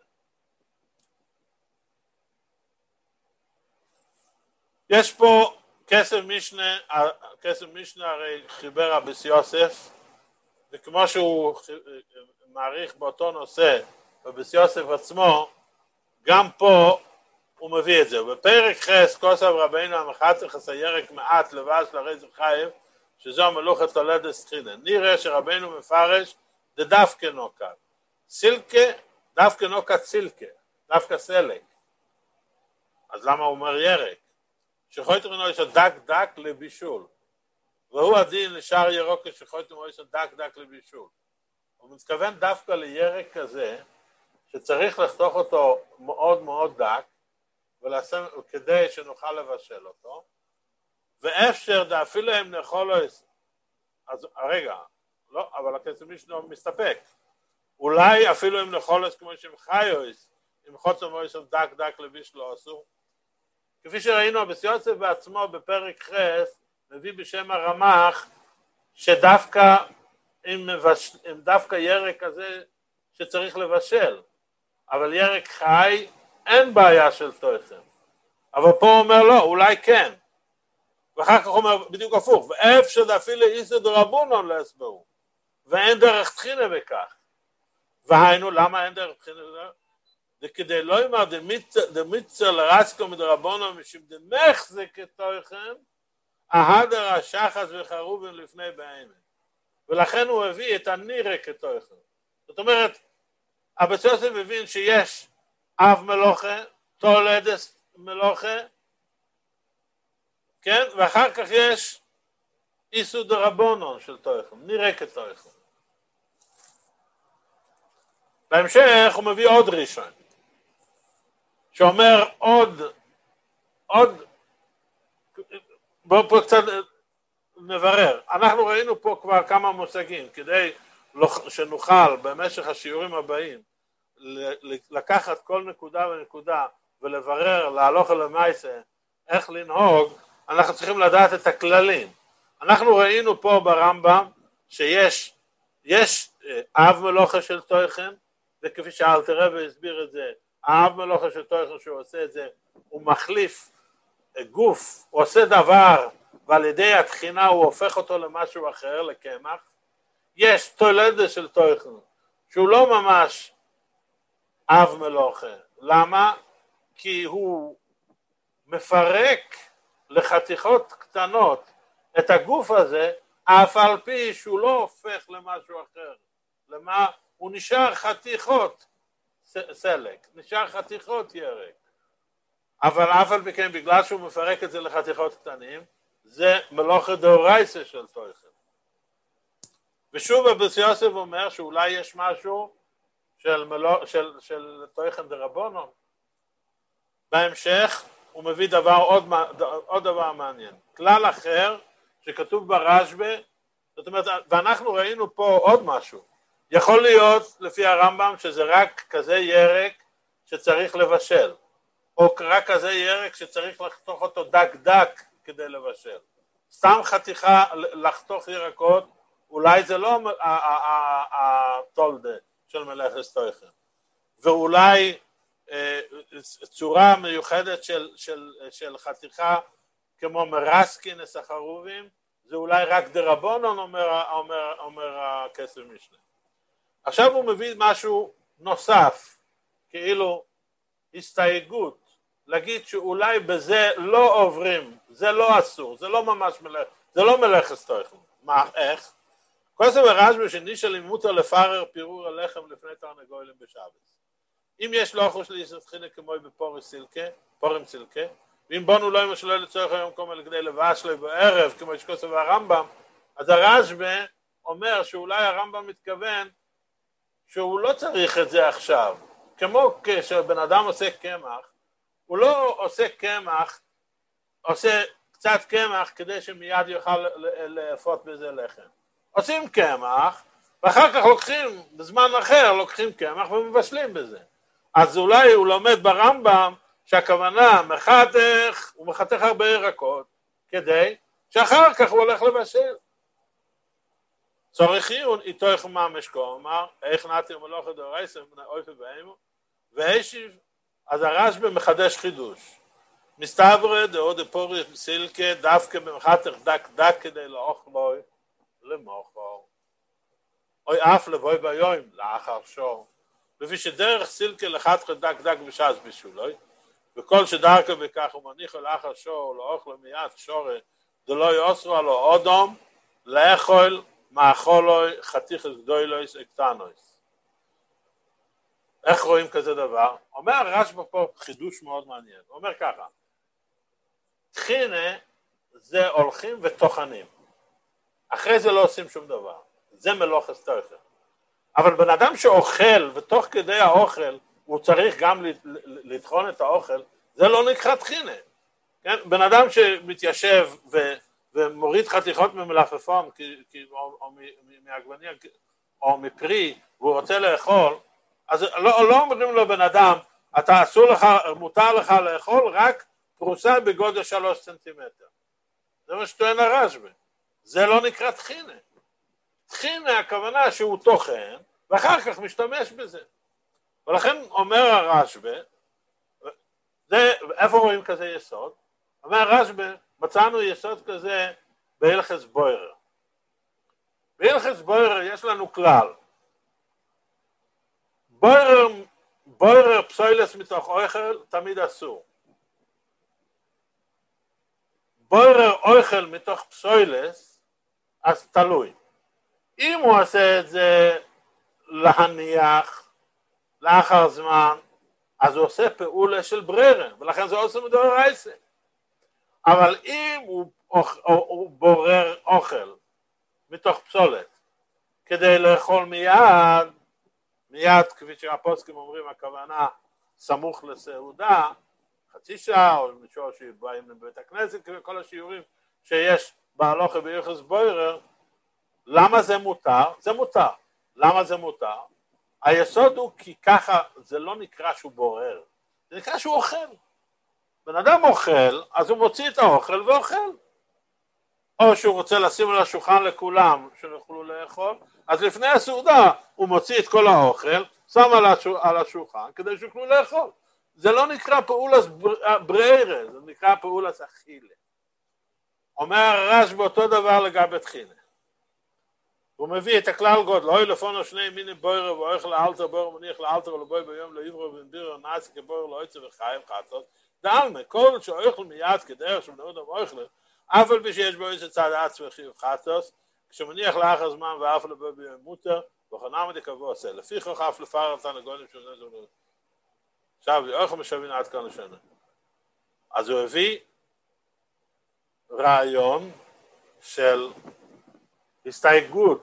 יש פה כסף משנה הרי חיבר רבי יוסף, וכמו שהוא מעריך באותו נושא רבי יוסף עצמו, גם פה הוא מביא את זה. בפרק חס כוסף רבינו המחצר חסה ירק מעט לבש לרז חייב, שזו מלוכת תולדת סחינה. נראה שרבינו מפרש דווקא נוקה. סילקה, דווקא נוקה סילקה, דווקא סלק. אז למה הוא אומר ירק? שחויתו מנו יש דק לבישול. והוא הדין לשאר ירוק שחויתו מנו יש דק לבישול. הוא מתכוון דווקא לירק כזה, שצריך לחתוך אותו מאוד מאוד דק, כדי שנוכל לבשל אותו, ואפשר דאפילו הם נאכולו, אז רגע, לא, אבל הכסף משנה מסתפק, אולי אפילו הם נאכולו כמו שהם חיוס, אם חוצו מויסו דק לביש לא אסור, כפי שראינו הבסיוסף בעצמו בפרק חס, מביא בשם הרמח, שדווקא אם דווקא ירק כזה שצריך לבשל, אבל ירק חי אין בעיה של תוכן, אבל פה הוא אומר לא, אולי כן, ואחר כך הוא אומר בדיוק הפוך, ואפשר אפילו איסא דרבנן לא הסברו, ואין דרך תחינה בכך, והיינו למה אין דרך תחינה בכך? זה כדי לא יאמר דמיצר לרסקו מדרבנן משום דמחזק את תוכן, ההדר השחס וחרובין לפני בעיני, ולכן הוא הביא את הנירה כתוכן. זאת אומרת, הבסיוסף מבין שיש אב מלוכה, תולדס מלוכה, כן? ואחר כך יש איסור דרבנן של תוכן, נירה כתוכן. בהמשך הוא מביא עוד ראשון, שאומר עוד, בואו פה קצת נברר. אנחנו ראינו פה כבר כמה מושגים, כדי שנוכל במשך השיעורים הבאים לקחת כל נקודה ונקודה ולברר להלוך למעשה איך לנהוג, אנחנו צריכים לדעת את הכללים. אנחנו ראינו פה ברמב"ם שיש אב מלוכה של תוכן, וכפי שאלתר רבי הסביר את זה, האב מלוכה של תוכן שהוא עושה את זה, הוא מחליף גוף, הוא עושה דבר ועל ידי התחינה הוא הופך אותו למשהו אחר, לקמח. יש תולדת של תוכן שהוא לא ממש אב מלוכה. למה? כי הוא מפרק לחתיכות קטנות את הגוף הזה, אף על פי שהוא לא הופך למשהו אחר. למה? הוא נשאר חתיכות סלק, נשאר חתיכות ירק. אבל אף על פי כן, בגלל שהוא מפרק את זה לחתיכות קטנים, זה מלוכה דאורייתא של תוכן. ושוב הבסיוסף אומר שאולי יש משהו של תוכן דרבנן. בהמשך הוא מביא עוד דבר מעניין. כלל אחר שכתוב ברשב"א, זאת אומרת, ואנחנו ראינו פה עוד משהו. יכול להיות לפי הרמב"ם שזה רק כזה ירק שצריך לבשל, או רק כזה ירק שצריך לחתוך אותו דק כדי לבשל. סתם חתיכה לחתוך ירקות, אולי זה לא התולדה של מלאכת תוכן, ואולי צורה מיוחדת של חתיכה כמו מרסקין הסחרובים, זה אולי רק דרבנן, אומר הכסף משנה. עכשיו הוא מביא משהו נוסף, כאילו הסתייגות, להגיד שאולי בזה לא עוברים, זה לא אסור, זה לא ממש זה לא מלאכת תוכן. מה, איך? כוסף הרשב"א שנישא מותר לפרר פירור הלחם לפני תרנגולים בשבת. אם יש לו אחוש להסתחינה כמו בפורם סילקה, ואם בונו לא אמא שלו לצורך היום קומה לכדי לבש לו בערב, כמו שכוסף הרמב"ם, אז הרשב"א אומר שאולי הרמב"ם מתכוון שהוא לא צריך את זה עכשיו. כמו כשבן אדם עושה קמח, הוא לא עושה קמח, עושה קצת קמח כדי שמיד יוכל לאפות בזה לחם. עושים קמח, ואחר כך לוקחים, בזמן אחר לוקחים קמח ומבשלים בזה. אז אולי הוא לומד ברמב"ם שהכוונה הוא מחתך הרבה ירקות, כדי שאחר כך הוא הולך לבשל. צורך עיון איתו איך ממש כלומר, איך נתיר מלאכה דאורייסא מן האופי בהמו, והשיב, אז הרשב"א מחדש חידוש. מסתברא דעוד דפורי סילקה דווקא במחתך דק כדי לאוכלוי למוכר. אוי אף לבוי ביום לאחר שור. לפי שדרך סילקה לחתך דק בשעס בשולוי, וכל שדרכו בכך הוא מניחו לאחר שור לאוכלו מיד שורי דלא יאסרו עלו אודום לאכול מאכולוי חתיכס גדולויס אקטנויס. איך רואים כזה דבר? אומר הרשב"א פה חידוש מאוד מעניין. הוא אומר ככה, תחינה זה הולכים וטוחנים. אחרי זה לא עושים שום דבר. זה מלאכת טויכן. אבל בן אדם שאוכל ותוך כדי האוכל הוא צריך גם לטחון את האוכל, זה לא נקרא תחינה. כן? בן אדם שמתיישב ומוריד חתיכות ממלפפון או מעגבניה או מפרי והוא רוצה לאכול, אז לא אומרים לו בן אדם, אתה מותר לך לאכול רק פרוסה בגודל 3 סנטימטר. זה מה שטוען הרשב"א. זה לא נקרא תחינה. תחינה הכוונה שהוא טוחן ואחר כך משתמש בזה. ולכן אומר הרשב"א, איפה רואים כזה יסוד? אומר הרשב"א, מצאנו יסוד כזה בהלכות בוירר. בהלכות בוירר יש לנו כלל. בוירר פסוילס מתוך אוכל תמיד אסור. בוירר אוכל מתוך פסוילס אז תלוי. אם הוא עושה את זה להניח לאחר זמן, אז הוא עושה פעולה של ברירה, ולכן זה עושה מדאורייסא. אבל אם הוא בורר אוכל מתוך פסולת כדי לאכול מיד כפי שהפוסקים אומרים, הכוונה סמוך לסעודה, חצי שעה, או מישהו שבאים לבית הכנסת, כל השיעורים שיש בהלכה בהלכות בוירר, למה זה מותר? זה מותר. למה זה מותר? היסוד הוא כי ככה זה לא נקרא שהוא בורר, זה נקרא שהוא אוכל. בן אדם אוכל, אז הוא מוציא את האוכל ואוכל. או שהוא רוצה לשים על השולחן לכולם שיוכלו לאכול, אז לפני הסעודה הוא מוציא את כל האוכל, שם על השולחן כדי שיוכלו לאכול. זה לא נקרא פעולת ברירה, זה נקרא פעולת אכילה. אומר הרשב"א אותו דבר לגבי תחינה. הוא מביא את הכלל גודל, אוי לפונו שני מיני בוירר ואוכל לאלתר בוירר מניח לאלתר ולבוי ביום לא יברו ונדיר נעשי כבוירר לא יצא וחיים חצות. דעלמה, כל שאוכל מיד כדרך שמנעות המאוכל, אף על פי שיש בו איזה צד עצמי חיוב חצות, כשמניח לאחר זמן ואף לבוי ביום מותר, וכנם דקבו עושה. לפי כך אף לפאר תנגונים שזה זו. עכשיו, אוכל משווין עד כאן לשנה. אז הוא הביא רעיון של הסתייגות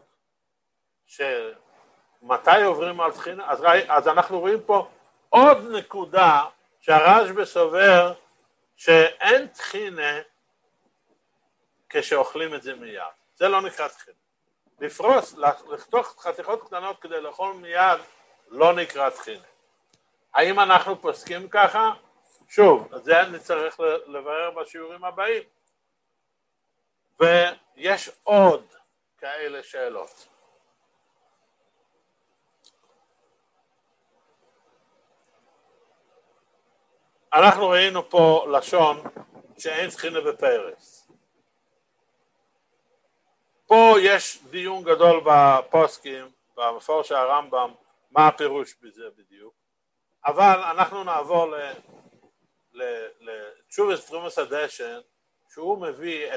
שמתי עוברים על תחינה, אז אנחנו רואים פה עוד נקודה שהרשב"א סובר שאין תחינה כשאוכלים את זה מיד. זה לא נקרא תחינה. לפרוס, לחתוך חתיכות קטנות כדי לאכול מיד לא נקרא תחינה. האם אנחנו פוסקים ככה? שוב, את זה נצטרך לברר בשיעורים הבאים. ויש עוד כאלה שאלות. אנחנו ראינו פה לשון שאין תחינה בפרס. פה יש דיון גדול בפוסקים, במפורש הרמב"ם, מה הפירוש בזה בדיוק. אבל אנחנו נעבור לתשובס תרומס הדשן, שהוא מביא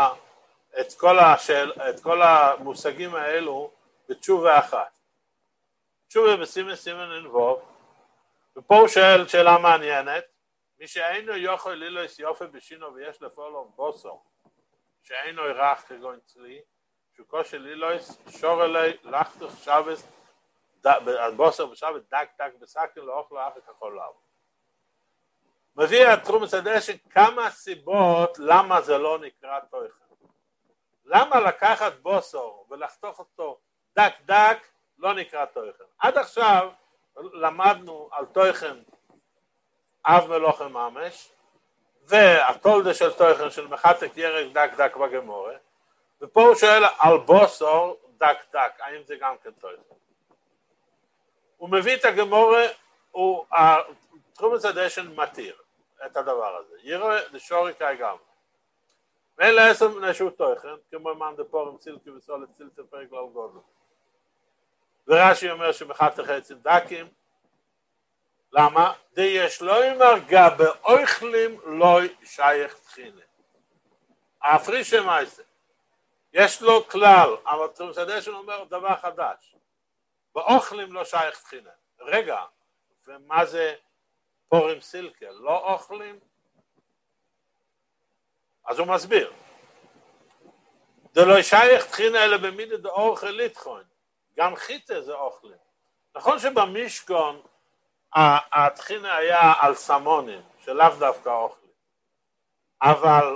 את כל המושגים האלו בתשובה אחת. תשובה בסימן סימן אינבוב, ופה הוא שואל שאלה מעניינת, מי שאינו יוכל לילויס יופי בשינו ויש לפעולו בוסו, שאינו ירח כגון צלי, שוקו של לילויס שור אלי לחתוך שבס, בוסו בשבס דק בסקן לאוכל לאחר כחול לאו. מביא את תרומס הדשן כמה סיבות למה זה לא נקרא טויכן. למה לקחת בוסור ולחתוך אותו דק לא נקרא טויכן. עד עכשיו למדנו על טויכן אב מלוכה ממש, והתולדה של טויכן של מחתק ירק דק בגמורה, ופה הוא שואל על בוסור דק דק, האם זה גם כן תויכן? הוא מביא את הגמורה, תחומס הדשן מתיר את הדבר הזה. יראה לשוריקאי גם. ואין לעשר מנשהו תויכן, כמו מן דפורם צילקי וסולת צילצה פרק לא גודל. ורש"י אומר שבחת החצים דקים, למה? די יש לא ימרגע באוכלים לא שייך תחינה. ההפרישה מייסה. יש לו כלל, אבל תחומס הדשן אומר דבר חדש. באוכלים לא שייך תחינה. רגע, ומה זה פורים סילקה? לא אוכלים? אז הוא מסביר. זה לא שייך תחינה אלא במידה דאוכל ליטחון. גם חיטה זה אוכלים. נכון שבמשכון התחינה היה על סמונים, שלאו דווקא אוכלים. אבל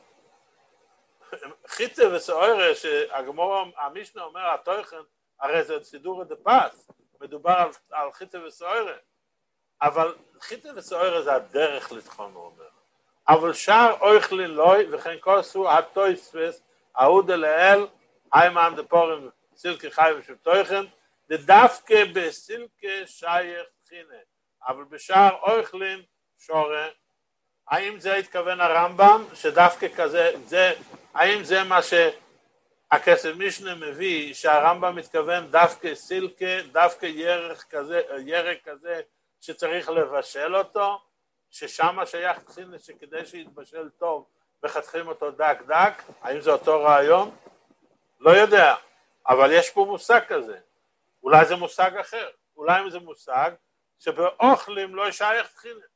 חיטה וסעורה, שהגמור, המשנה אומר, התויכן, הרי זה סידור דפס, מדובר על חיטה וסעורה. אבל חיטה וסעורה זה הדרך לטחון, הוא אומר. אבל שער אוכלי לוי, וכן כוסו התויספס, ההודה לאל, היימן דפורים סילקי חי ושבתויכן, דווקא בסילקי שייך תחינה. אבל בשער אוכלין שורה, האם זה התכוון הרמב"ם, שדווקא כזה, האם זה מה שהכסף משנה מביא, שהרמב"ם מתכוון דווקא סילקי, דווקא ירק כזה, שצריך לבשל אותו, ששם שייך תחינה שכדי שיתבשל טוב, וחתכים אותו דק דק, האם זה אותו רעיון? לא יודע, אבל יש פה מושג כזה, אולי זה מושג אחר, אולי זה מושג שבאוכלים לא שייך תחינה.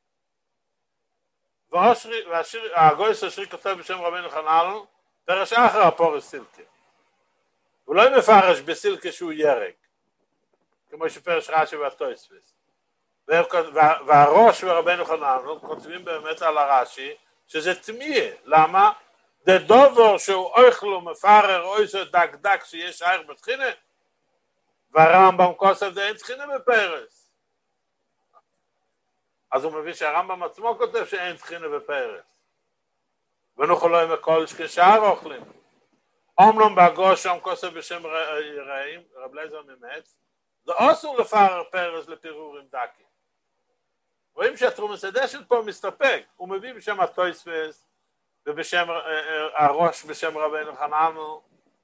והגויס השרי כותב בשם רבינו חנן, פרש אחר הפורס סילקה. הוא לא מפרש בסילקה שהוא ירק, כמו שפרש רש"י והתוספות. והראש ורבינו חנן כותבים באמת על הרש"י, שזה תמיה. למה? זה דובר שהוא אוכלו מפרר או איזה דק דק שיש שייך בתחינה, והרמב"ם כוסף זה אין תחינה בפרס. אז הוא מביא שהרמב"ם עצמו כותב שאין תחינה בפרס. ונוכל לו עם הכל כשאר אוכלים. אומנם בהגוש שם כוסף בשם רעים, רב לייזר ממץ, זה אסור לפרר פרס לפירורים דקים. רואים שהתרומס הדשן פה מסתפק, הוא מביא בשם התויספס ובשם הראש בשם רבינו חננו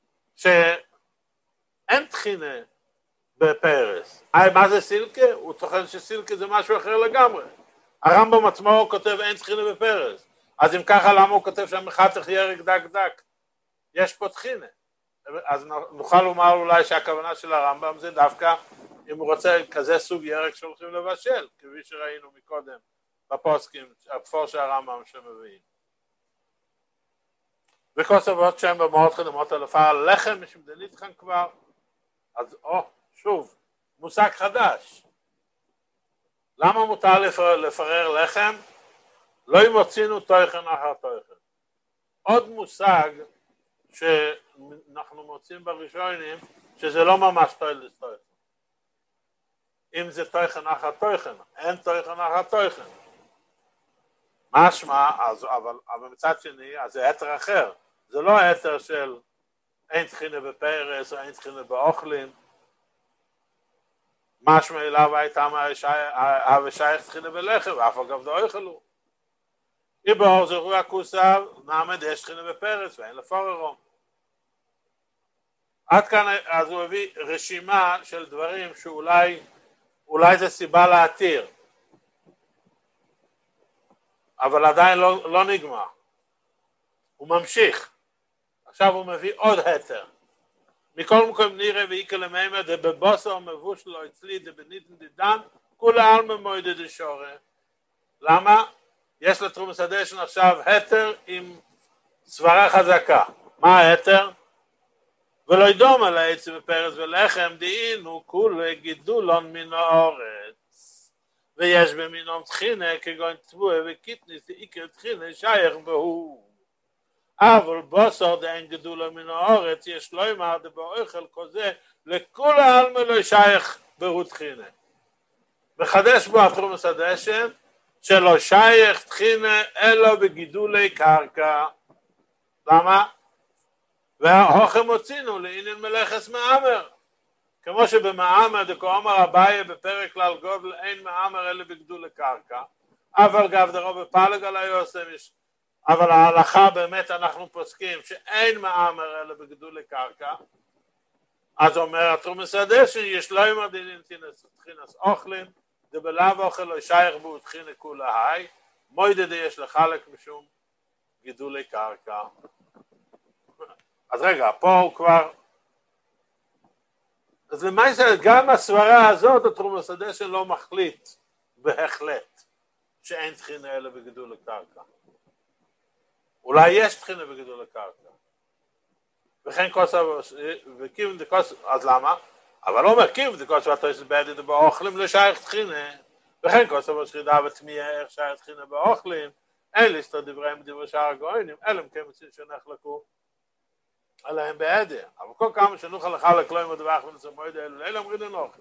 שאין תחינה בפרס. מה זה סילקה? הוא טוחן שסילקה זה משהו אחר לגמרי. הרמב"ם עצמו כותב אין תחינה בפרס, אז אם ככה למה הוא כותב שם מחתך ירק דק דק? יש פה תחינה. אז נוכל לומר אולי שהכוונה של הרמב"ם זה דווקא אם הוא רוצה כזה סוג ירק שהולכים לבשל, כפי שראינו מקודם בפוסקים, הכפור של הרמב"ם שמביאים. וכוסף עוד שם במאות חדמות אלפר לחם משמדנית כאן כבר, אז שוב, מושג חדש. למה מותר לפרר לחם? לא ימוצינו תויכן אחר תויכן. עוד מושג שאנחנו מוצאים בראשונים, שזה לא ממש תויכן. אם זה תויכן אחר תויכן, אין תויכן אחר תויכן. משמע, אבל מצד שני, אז זה היתר אחר. זה לא היתר של אין תחינה בפרס או אין תחינה באוכלים. משמע אליו הייתה שייך תחינה בלחם, ואף אגב לא אוכלו. איבור זרוע הכוסר, נעמד יש תחינה בפרס ואין לפוררום. עד כאן אז הוא הביא רשימה של דברים שאולי זה סיבה להתיר. אבל עדיין לא נגמר. הוא ממשיך. עכשיו הוא מביא עוד היתר. מכל מקום נראה ואיקה למימה דבבוסר מבוש לו אצלי דבניתן דדן כולה אלמה מוידה דשורה. למה? יש לתרומס הדשן עכשיו היתר עם סברה חזקה. מה היתר? ולא ידום על העץ ופרס ולחם דהינו כולה גידולון מן האורץ ויש במינום תחינה כגון תבואה וקיטניס דאיקר תחינה שייך בהו. אבל בוסר דאין גדולה מן האורץ יש לא ימר דבאוכל כזה לכל העלמה לא שייך בהו תחינה. מחדש בו התרומס הדשן שלא שייך תחינה אלא בגידולי קרקע. למה? וההוכם הוצינו לעניין מלאכס מאמר, כמו שבמאמר דקאמר אביי בפרק כלל גודל אין מאמר אלא בגדול לקרקע, אבל גב דרוב בפלג על היוסם, אבל ההלכה באמת אנחנו פוסקים שאין מאמר אלא בגדול לקרקע, אז אומר התרומס הדשן יש לא ימר דינין תחינס אוכלין דבלאו אוכל לא שייך בו תחינה כולה היי מוידה די יש לחלק משום גידולי קרקע. אז רגע, פה הוא כבר, אז למעשה גם הסברה הזאת התרומס הדשן לא מחליט בהחלט שאין תחינה אלא בגידולי קרקע. אולי יש תחינה בגידולי קרקע. וכן כוסה, וכיוון דקוס, אז למה? אבל לא אומר כיוון דקוס והתויסת בעדי באוכלים לשייך תחינה, וכן כוסה בשחידה ותמייה איך שייך תחינה באוכלים, אין לסתור דבריהם בדברי שאר הגוינים, אלא אם כן מצאים שנחלקו עליהם בעדי. אבל כל כמה שנוכל לחלק לא עם הדווח ונצא מועד האלו, אלה אמרים לנוחים.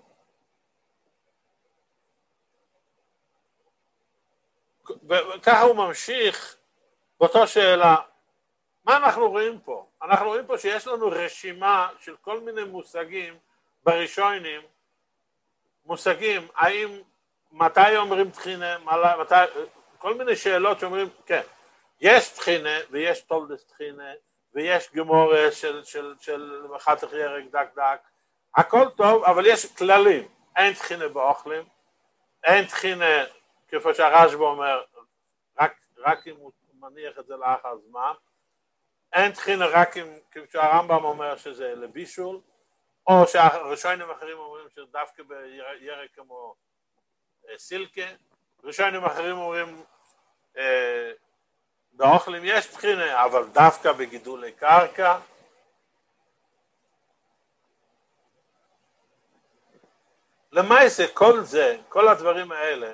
וככה הוא ממשיך באותו שאלה, מה אנחנו רואים פה? אנחנו רואים פה שיש לנו רשימה של כל מיני מושגים בראשונים, מושגים, האם, מתי אומרים תחינה, כל מיני שאלות שאומרים, כן, יש תחינה ויש תולדס תחינה, ויש גמורה של חתך ירק דק דק, הכל טוב, אבל יש כללים, אין תחינה באוכלים, אין תחינה, כפי שהרשב"א אומר, רק אם הוא מניח את זה לאחר זמן, אין תחינה רק אם, כמו שהרמב"ם אומר שזה לבישול, או שהראשונים אחרים אומרים שדווקא בירק כמו סילקה, ראשונים אחרים אומרים באוכלים יש תחינה, אבל דווקא בגידולי קרקע. למעשה כל זה, כל הדברים האלה,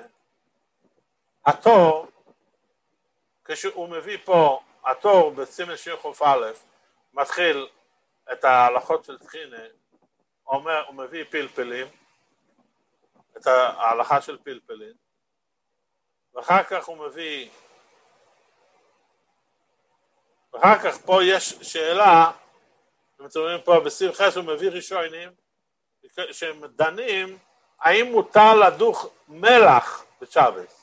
התור, כשהוא מביא פה, התור בסימן שיר חוף א', מתחיל את ההלכות של תחינה, הוא מביא פלפלים, את ההלכה של פלפלים, ואחר כך הוא מביא, ואחר כך פה יש שאלה, אתם רואים פה בסיר חס הוא מביא ראשונים, שהם דנים, האם מותר לדוך מלח בשבת?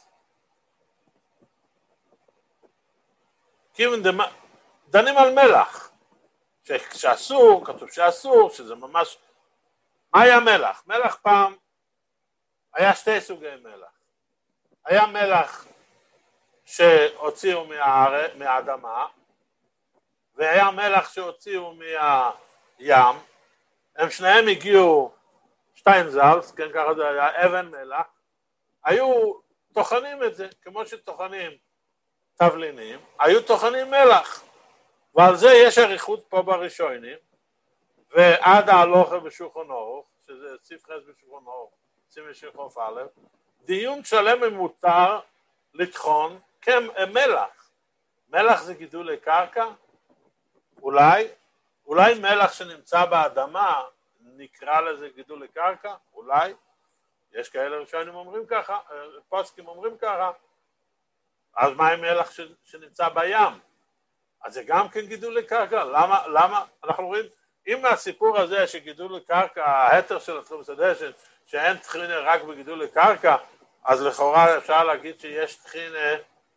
דנים על מלח, שאסור, כתוב שאסור, שזה ממש, מה היה מלח? מלח פעם, היה שתי סוגי מלח, היה מלח שהוציאו מהאדמה, והיה מלח שהוציאו מהים, הם שניהם הגיעו שטיינזלץ, כן ככה זה היה, אבן מלח, היו טוחנים את זה, כמו שטוחנים תבלינים, היו טוחנים מלח, ועל זה יש אריכות פה בראשונים, ועד ההלוכה בשולחן ערוך, שזה סעיף חס בשולחן ערוך, סימן שיר חוף א', דיון שלם מותר לטחון כמלח. מלח זה גידולי קרקע? אולי מלח שנמצא באדמה נקרא לזה גידולי קרקע? אולי. יש כאלה ראשונים אומרים ככה, פוסקים אומרים ככה. אז מה עם מלח שנמצא בים? אז זה גם כן גידולי קרקע? למה? אנחנו רואים, אם מהסיפור הזה שגידולי קרקע, ההתר של התרומס הדשן, שאין תחינה רק בגידולי קרקע, אז לכאורה אפשר להגיד שיש תחינה,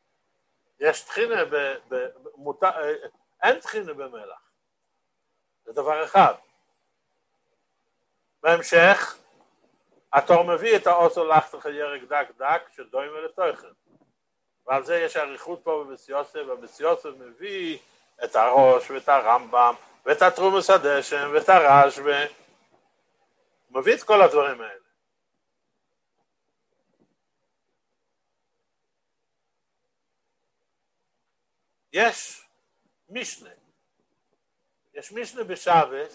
אין תחינה במלח. זה דבר אחד. בהמשך, התור מביא את האוסו לחתך ירק דק דק שדוימה לתוכן. ועל זה יש אריכות פה בבסיוסף, ובסיוסף מביא את הראש ואת הרמב"ם ואת התרומס הדשן ואת הרשב"א. הוא מביא את כל הדברים האלה. יש משנה. יש משנה בשבת,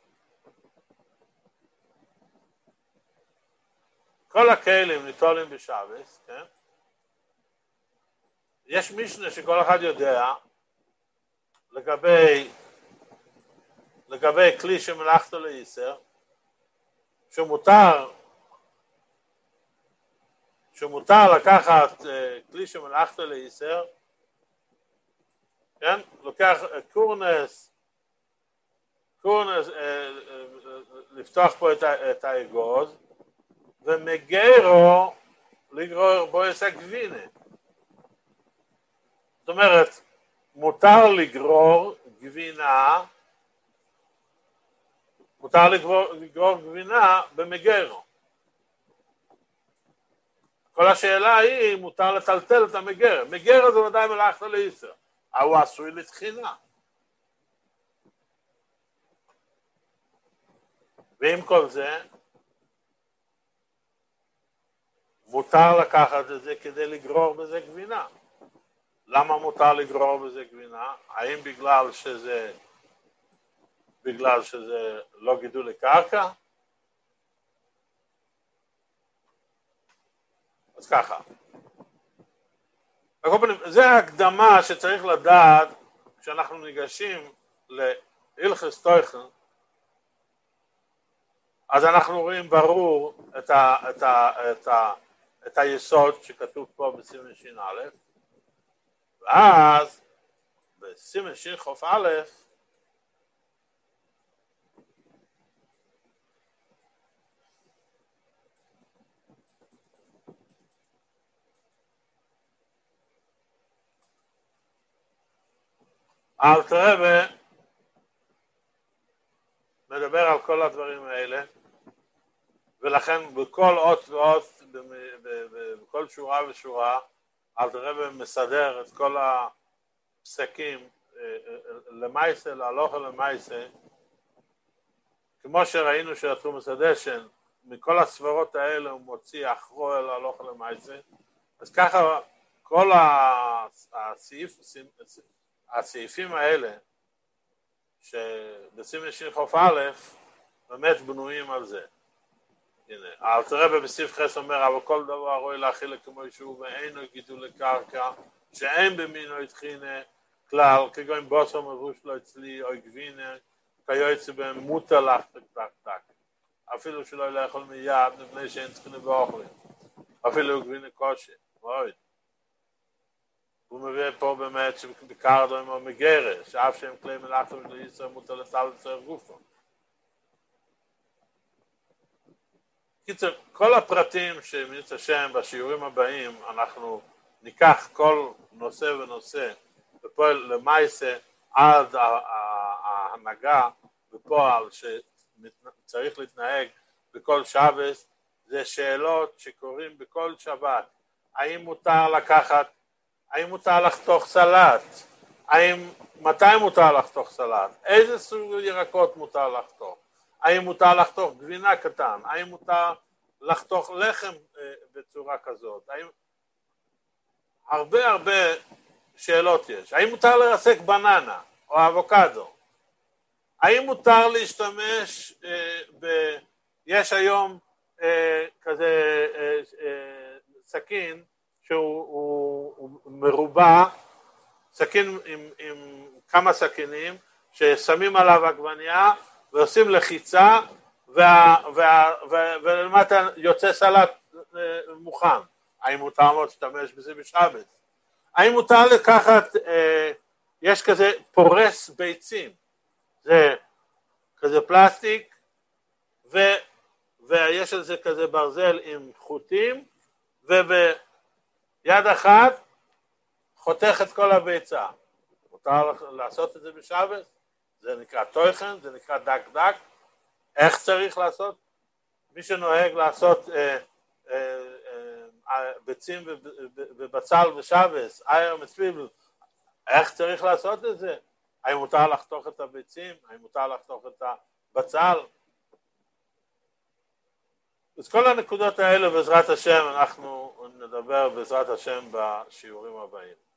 כל הכלים ניטולים בשבת, כן? יש משנה שכל אחד יודע לגבי כלי שמלאכתו ליסר, שמותר לקחת כלי שמלאכתו ליסר, כן? לוקח קורנס קורן לפתוח פה את האגוז, ומגרו לגרור בו את הגבינה. זאת אומרת, מותר לגרור גבינה, לגרור גבינה במגרו. כל השאלה היא, מותר לטלטל את המגר. מגר זה ודאי מלאכתא לאיסר, אבל הוא עשוי לתחינה. ועם כל זה, מותר לקחת את זה כדי לגרור בזה גבינה. למה מותר לגרור בזה גבינה? האם בגלל שזה לא גידול לקרקע? אז ככה. זה ההקדמה שצריך לדעת כשאנחנו ניגשים להלכות טויכן, אז אנחנו רואים ברור את היסוד שכתוב פה בסימן ש"א, ואז בסימן ש"א אלתר רבי מדבר על כל הדברים האלה, ולכן בכל אות ואות, בכל שורה ושורה, אלתר רבי מסדר את כל הפסקים למעשה, להלכה למעשה, כמו שראינו שהתרומס הדשן, מכל הסברות האלה הוא מוציא אחרו אל ההלכה למעשה, אז ככה כל הסעיפים האלה שבסימן ש"א באמת בנויים על זה. הנה, אלתר רבי בסעיף ח' אומר, אבל כל דבר ראוי להאכיל כמו שהוא ואינו גידול לקרקע, שאין במינו תחינה כלל, כגון בוסר מבוש לא אצלי או גבינה, כיוצא בהם מותר לך טק. אפילו שלא לאכול מיד, מפני שאין תחינה באוכלים. אפילו גבינה קושי, מאוד. הוא מביא פה באמת שבקר דברים או מגרש, שאף שהם כלי מלאכתא לישראל מותר לטל לצייר גופו. קיצר, כל הפרטים שמית השם בשיעורים הבאים, אנחנו ניקח כל נושא ונושא, ופועל למעשה עד ההנהגה בפועל שצריך להתנהג בכל שבת, זה שאלות שקורים בכל שבת. האם מותר לקחת, האם מותר לחתוך סלט? מתי מותר לחתוך סלט? איזה סוג ירקות מותר לחתוך? האם מותר לחתוך גבינה קטן? האם מותר לחתוך לחם בצורה כזאת? הרבה שאלות יש. האם מותר לרסק בננה או אבוקדו? האם מותר להשתמש יש היום כזה סכין שהוא מרובע, סכין עם כמה סכינים ששמים עליו עגבנייה ועושים לחיצה ולמטה יוצא סלט מוכן. האם מותר להשתמש בזה בשבת? האם מותר לקחת, יש כזה פורס ביצים, זה כזה פלסטיק ויש על זה כזה ברזל עם חוטים, וביד אחת חותך את כל הביצה. מותר לעשות את זה בשבת? זה נקרא טויכן, זה נקרא דק. איך צריך לעשות? מי שנוהג לעשות ביצים ובצל ושבס, אייר מצפיבל, איך צריך לעשות את זה? האם מותר לחתוך את הביצים? האם מותר לחתוך את הבצל? אז כל הנקודות האלה בעזרת השם אנחנו נדבר בעזרת השם בשיעורים הבאים.